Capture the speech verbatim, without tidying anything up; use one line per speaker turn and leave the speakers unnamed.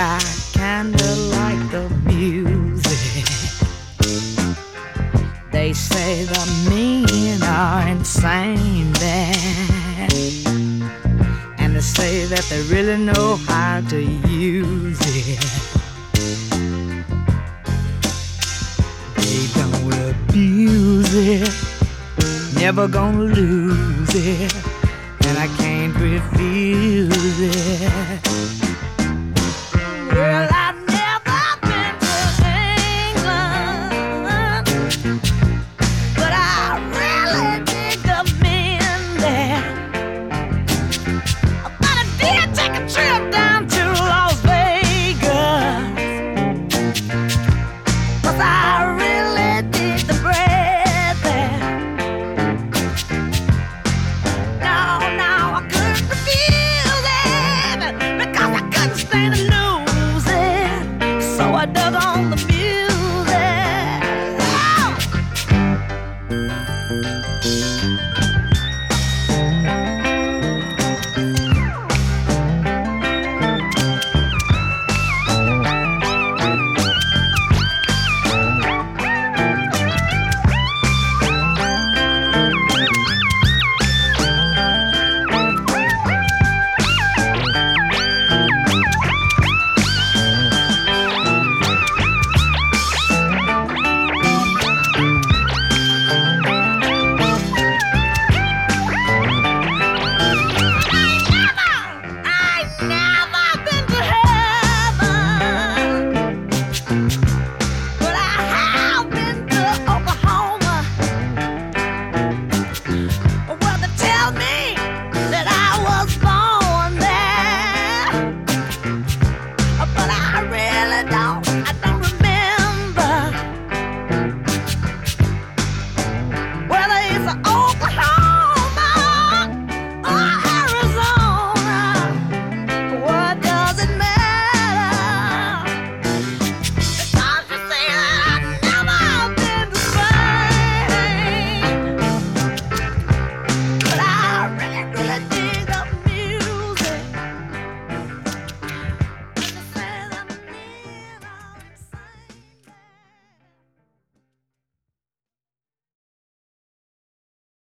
I kinda like the music. They say the men are insane there, and they say that they really know how to use it. They don't abuse it, never gonna lose it, and I can't refuse